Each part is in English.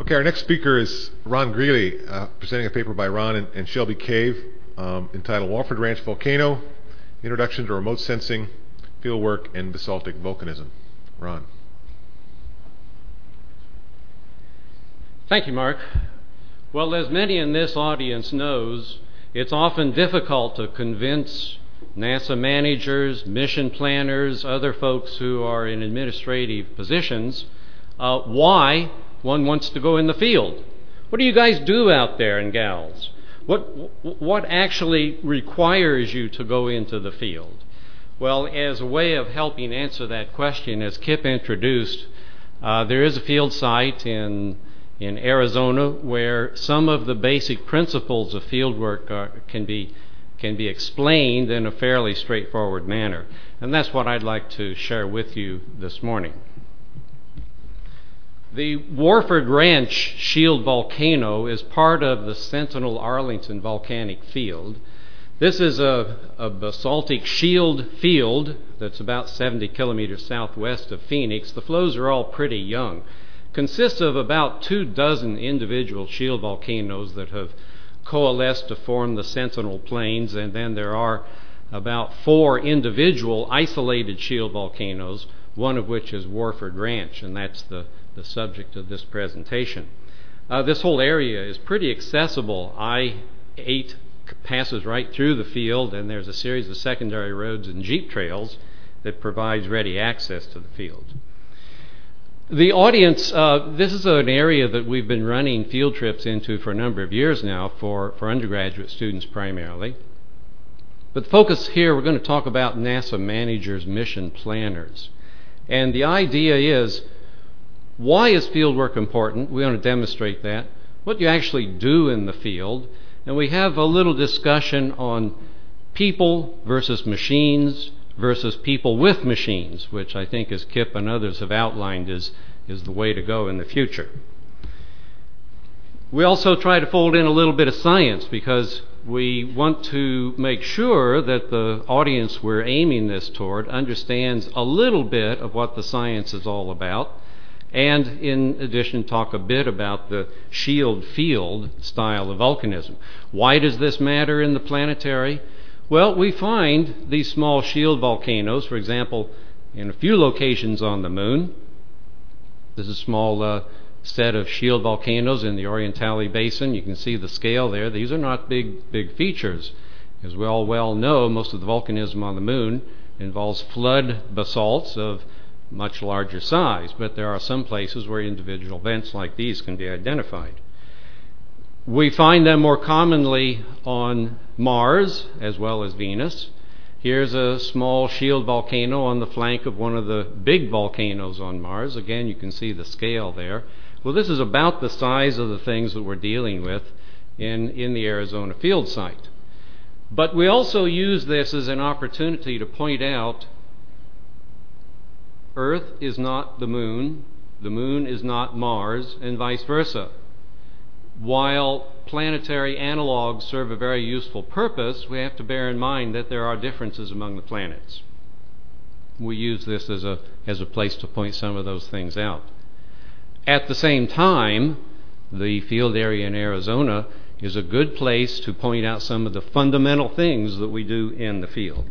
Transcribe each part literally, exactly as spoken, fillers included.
Okay, our next speaker is Ron Greeley, uh, presenting a paper by Ron and, and Shelby Cave um, entitled Wofford Ranch Volcano, Introduction to Remote Sensing, Fieldwork, and Basaltic Volcanism. Ron. Thank you, Mark. Well, as many in this audience knows, it's often difficult to convince NASA managers, mission planners, other folks who are in administrative positions uh, why one wants to go in the field. What do you guys do out there, and gals? What, what actually requires you to go into the field? Well, as a way of helping answer that question, as Kip introduced, uh, there is a field site in in Arizona where some of the basic principles of fieldwork are, can be can be explained in a fairly straightforward manner. And that's what I'd like to share with you this morning. The Wofford Ranch Shield Volcano is part of the Sentinel-Arlington volcanic field. This is a, a basaltic shield field that's about seventy kilometers southwest of Phoenix. The flows are all pretty young. Consists of about two dozen individual shield volcanoes that have coalesced to form the Sentinel Plains, and then there are about four individual isolated shield volcanoes, one of which is Wofford Ranch, and that's the, the subject of this presentation. Uh, this whole area is pretty accessible. I eight passes right through the field, and there's a series of secondary roads and jeep trails that provides ready access to the field. The audience, uh, this is an area that we've been running field trips into for a number of years now for, for undergraduate students primarily. But the focus here, we're going to talk about NASA managers, mission planners. And the idea is, why is fieldwork important? We want to demonstrate that. What do you actually do in the field? And we have a little discussion on people versus machines versus people with machines, which I think, as Kip and others have outlined, is, is the way to go in the future. We also try to fold in a little bit of science because we want to make sure that the audience we're aiming this toward understands a little bit of what the science is all about, and in addition talk a bit about the shield field style of volcanism. Why does this matter in the planetary? Well, we find these small shield volcanoes, for example, in a few locations on the moon. There's a small uh, set of shield volcanoes in the Orientale Basin. You can see the scale there. These are not big, big features. As we all well know, most of the volcanism on the moon involves flood basalts of much larger size, but there are some places where individual vents like these can be identified. We find them more commonly on Mars as well as Venus. Here's a small shield volcano on the flank of one of the big volcanoes on Mars. Again, you can see the scale there. Well, this is about the size of the things that we're dealing with in, in the Arizona field site. But we also use this as an opportunity to point out Earth is not the moon, the moon is not Mars, and vice versa. While planetary analogs serve a very useful purpose, we have to bear in mind that there are differences among the planets. We use this as a, as a place to point some of those things out. At the same time, the field area in Arizona is a good place to point out some of the fundamental things that we do in the field.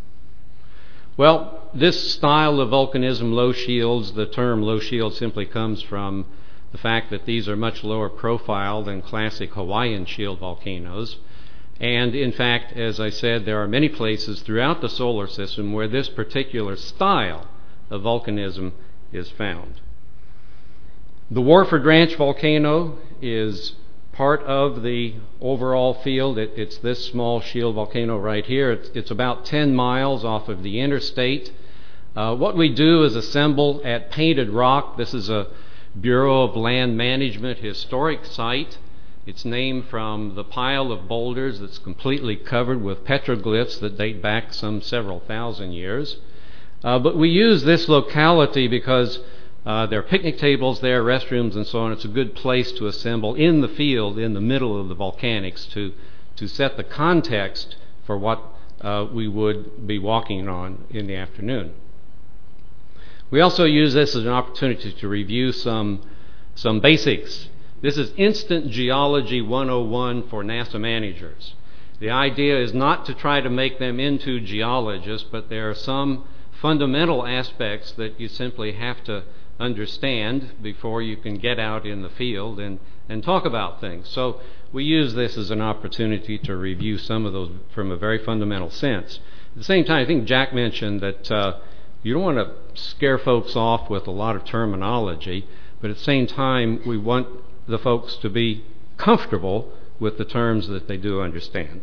Well, this style of volcanism, low shields, the term low shield simply comes from the fact that these are much lower profile than classic Hawaiian shield volcanoes. And in fact, as I said, there are many places throughout the solar system where this particular style of volcanism is found. The Wofford Ranch volcano is part of the overall field. It, it's this small shield volcano right here. It's, it's about ten miles off of the interstate. Uh, what we do is assemble at Painted Rock. This is a Bureau of Land Management historic site. It's named from the pile of boulders that's completely covered with petroglyphs that date back some several thousand years. Uh, but we use this locality because uh, there are picnic tables there, restrooms, and so on. It's a good place to assemble in the field in the middle of the volcanics to, to set the context for what uh, we would be walking on in the afternoon. We also use this as an opportunity to review some, some basics This is Instant Geology one oh one for NASA managers. The idea is not to try to make them into geologists, but there are some fundamental aspects that you simply have to understand before you can get out in the field and, and talk about things. So we use this as an opportunity to review some of those from a very fundamental sense. At the same time, I think Jack mentioned that uh, you don't want to scare folks off with a lot of terminology, but at the same time, we want the folks to be comfortable with the terms that they do understand.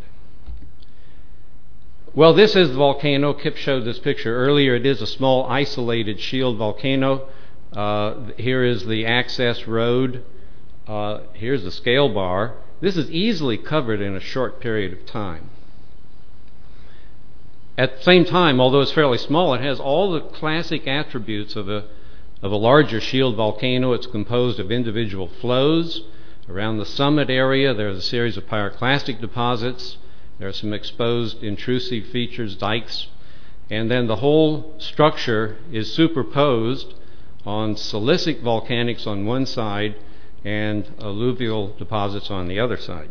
Well, this is the volcano. Kip showed this picture earlier. It is a small isolated shield volcano. Uh, here is the access road. Uh, here's the scale bar. This is easily covered in a short period of time. At the same time, although it's fairly small, it has all the classic attributes of a of a larger shield volcano. It's composed of individual flows. Around the summit area, there's a series of pyroclastic deposits. There are some exposed intrusive features, dikes, and then the whole structure is superposed on silicic volcanics on one side and alluvial deposits on the other side.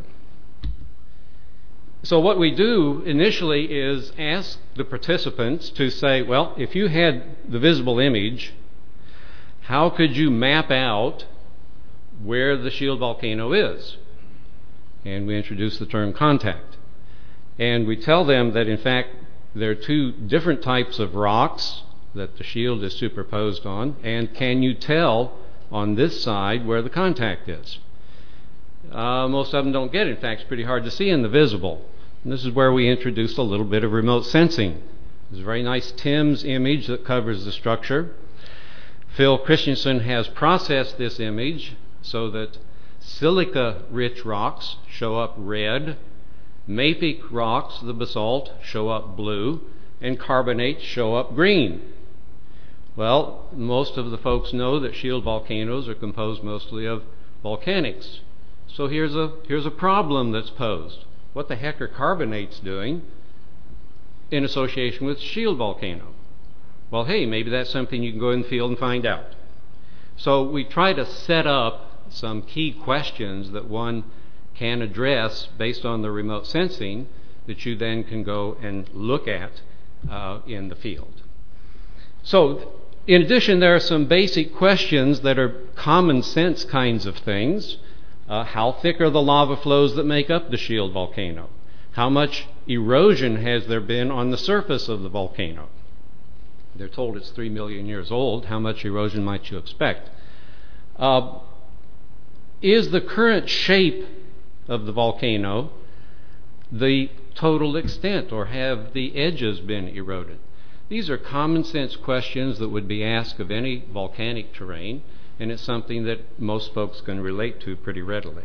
So what we do initially is ask the participants to say, well, if you had the visible image, how could you map out where the shield volcano is? And we introduce the term contact. And we tell them that, in fact, there are two different types of rocks that the shield is superposed on, and can you tell on this side where the contact is? Uh, most of them don't get it. In fact, it's pretty hard to see in the visible. And this is where we introduce a little bit of remote sensing. There's a very nice TIMS image that covers the structure. Phil Christensen has processed this image so that silica-rich rocks show up red, mafic rocks, the basalt, show up blue, and carbonates show up green. Well, most of the folks know that shield volcanoes are composed mostly of volcanics. So here's a, here's a problem that's posed. What the heck are carbonates doing in association with shield volcano? Well, hey, maybe that's something you can go in the field and find out. So we try to set up some key questions that one can address based on the remote sensing that you then can go and look at uh, in the field. So in addition, there are some basic questions that are common sense kinds of things. Uh, how thick are the lava flows that make up the shield volcano? How much erosion has there been on the surface of the volcano? They're told it's three million years old. How much erosion might you expect? Uh, is the current shape of the volcano the total extent, or have the edges been eroded? These are common sense questions that would be asked of any volcanic terrain, and it's something that most folks can relate to pretty readily.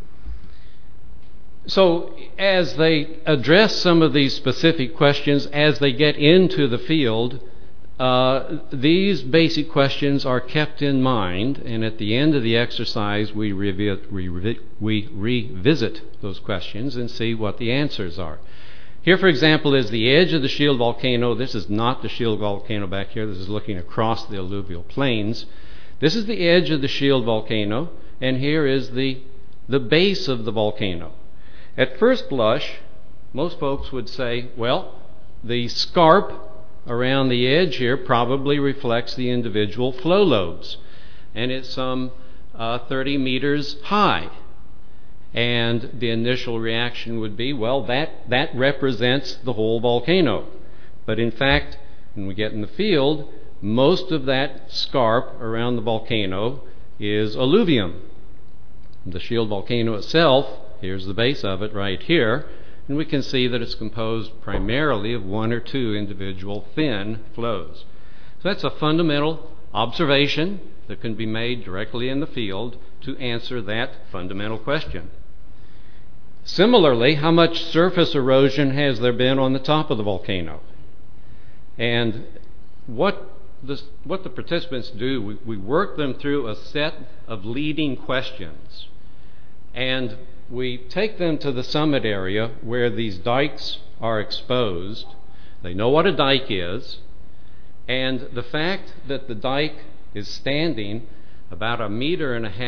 So as they address some of these specific questions, as they get into the field, uh, these basic questions are kept in mind, and at the end of the exercise we, revi- re- we revisit those questions and see what the answers are. Here, for example, is the edge of the shield volcano. This is not the shield volcano back here. This is looking across the alluvial plains. This is the edge of the shield volcano, and here is the, the base of the volcano. At first blush, most folks would say, well, the scarp around the edge here probably reflects the individual flow lobes, and it's some uh, thirty meters high. And the initial reaction would be, well, that, that represents the whole volcano. But in fact, when we get in the field, most of that scarp around the volcano is alluvium. The shield volcano itself, here's the base of it right here, and we can see that it's composed primarily of one or two individual thin flows. So that's a fundamental observation that can be made directly in the field to answer that fundamental question. Similarly, how much surface erosion has there been on the top of the volcano? And what the, what the participants do, we, we work them through a set of leading questions. And we take them to the summit area where these dikes are exposed. They know what a dike is. And the fact that the dike is standing about a meter and a half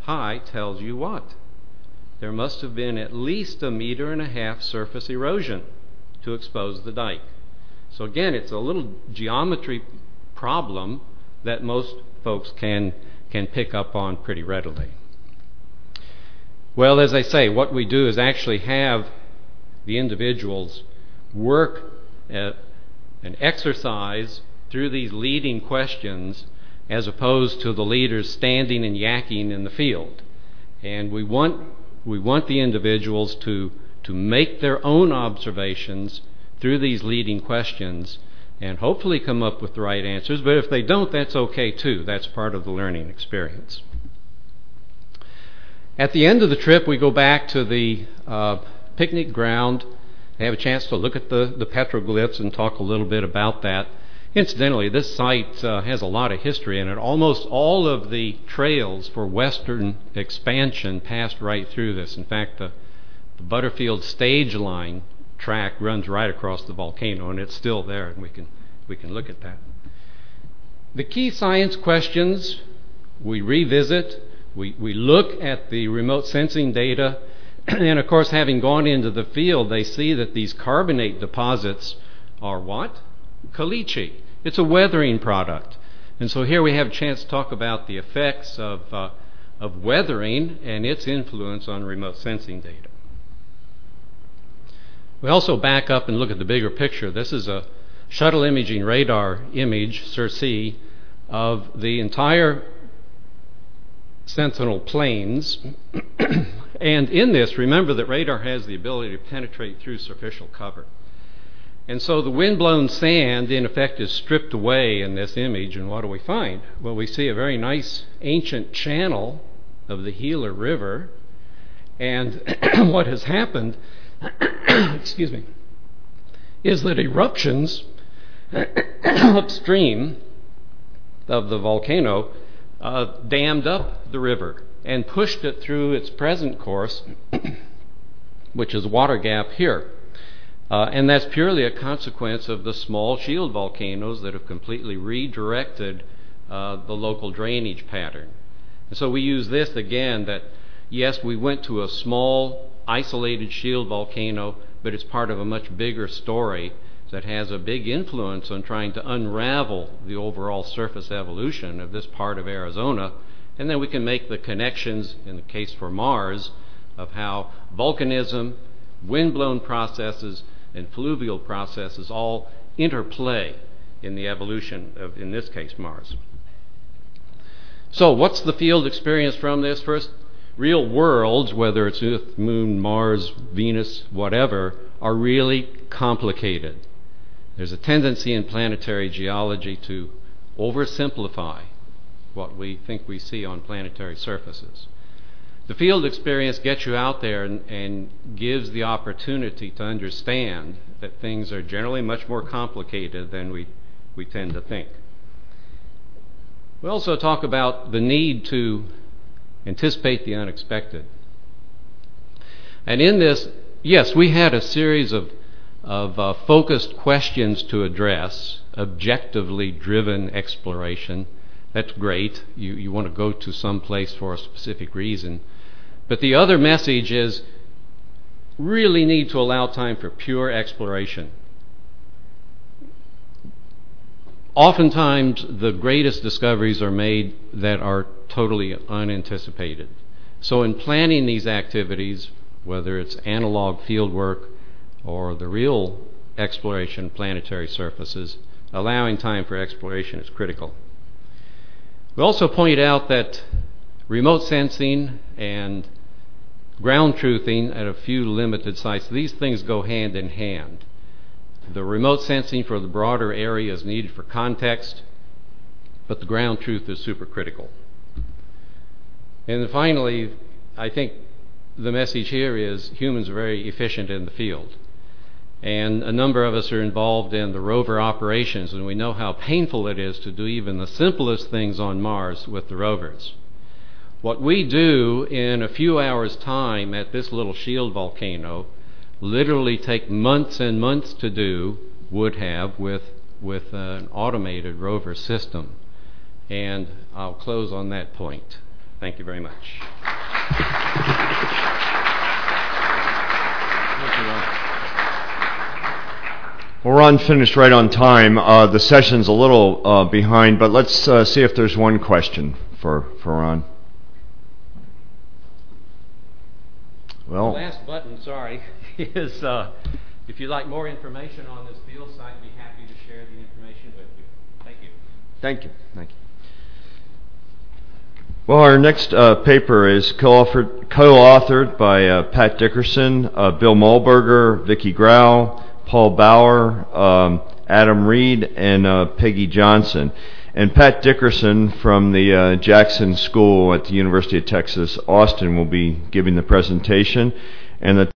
high tells you what? There must have been at least a meter and a half surface erosion to expose the dike. So again, it's a little geometry problem that most folks can, can pick up on pretty readily. Well, as I say, what we do is actually have the individuals work at an exercise through these leading questions as opposed to the leaders standing and yakking in the field. And we want, we want the individuals to, to make their own observations through these leading questions and hopefully come up with the right answers. But if they don't, that's okay too. That's part of the learning experience. At the end of the trip, we go back to the uh, picnic ground. They have a chance to look at the, the petroglyphs and talk a little bit about that. Incidentally, this site uh, has a lot of history in it. Almost all of the trails for western expansion passed right through this. In fact, the, the Butterfield stage line track runs right across the volcano, and it's still there, and we can, we can look at that. The key science questions we revisit. We, we look at the remote sensing data, and of course, having gone into the field, they see that these carbonate deposits are what? Caliche. It's a weathering product. And so here we have a chance to talk about the effects of, uh, of weathering and its influence on remote sensing data. We also back up and look at the bigger picture. This is a shuttle imaging radar image, CIRCE, of the entire Sentinel plains. And in this, remember that radar has the ability to penetrate through superficial cover. And so the wind-blown sand, in effect, is stripped away in this image, and what do we find? Well, we see a very nice ancient channel of the Gila River, and what has happened, excuse me, is that eruptions upstream of the volcano uh, dammed up the river and pushed it through its present course, which is water gap here. Uh, and that's purely a consequence of the small shield volcanoes that have completely redirected uh, the local drainage pattern. And so we use this again that, yes, we went to a small, isolated shield volcano, but it's part of a much bigger story that has a big influence on trying to unravel the overall surface evolution of this part of Arizona. And then we can make the connections, in the case for Mars, of how volcanism, wind-blown processes, and fluvial processes all interplay in the evolution of, in this case, Mars. So what's the field experience from this? First, real worlds, whether it's Earth, Moon, Mars, Venus, whatever, are really complicated. There's a tendency in planetary geology to oversimplify what we think we see on planetary surfaces. The field experience gets you out there and, and gives the opportunity to understand that things are generally much more complicated than we, we tend to think. We also talk about the need to anticipate the unexpected. And in this, yes, we had a series of, of uh, focused questions to address, objectively driven exploration. That's great. You, you want to go to some place for a specific reason. But the other message is really need to allow time for pure exploration. Oftentimes, the greatest discoveries are made that are totally unanticipated. So in planning these activities, whether it's analog field work or the real exploration of planetary surfaces, allowing time for exploration is critical. We also point out that remote sensing and ground truthing at a few limited sites, these things go hand in hand. The remote sensing for the broader area is needed for context, but the ground truth is super critical. And then finally, I think the message here is humans are very efficient in the field. And a number of us are involved in the rover operations, and we know how painful it is to do even the simplest things on Mars with the rovers. What we do in a few hours' time at this little shield volcano literally take months and months to do, would have, with, with an automated rover system. And I'll close on that point. Thank you very much. Well, Ron finished right on time. Uh, the session's a little uh, behind, but let's uh, see if there's one question for, for Ron. Well, the last button, sorry, is uh, if you'd like more information on this field site, I'd be happy to share the information with you. Thank you. Thank you. Thank you. Well, our next uh, paper is co-authored, co-authored by uh, Pat Dickerson, uh, Bill Mulberger, Vicki Grau, Paul Bauer, um, Adam Reed, and uh, Peggy Johnson. And Pat Dickerson from the uh, Jackson School at the University of Texas, Austin, will be giving the presentation. And the